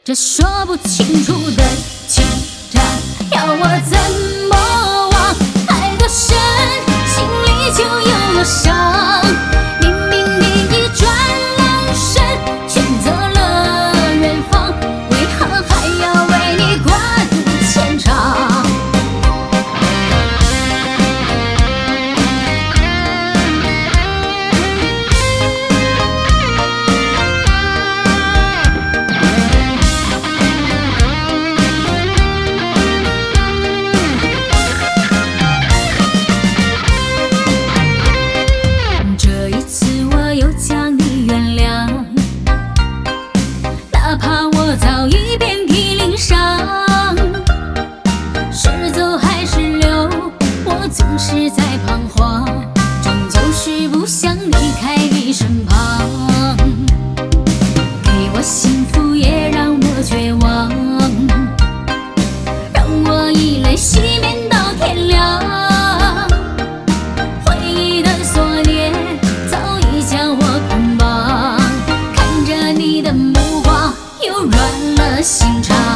这说不清楚的情债，要我怎么忘？爱得深，心里就有了伤。明明你已转了身，选择了远方，为何还要为你挂肚牵肠？哪怕我早已遍体鳞伤，是走还是留，我总是在彷徨，终究是不想离开你身旁。给我幸福也让我绝望，让我以泪洗面到天亮。回忆的锁链早已将我捆绑，看着你的目光又软了心肠。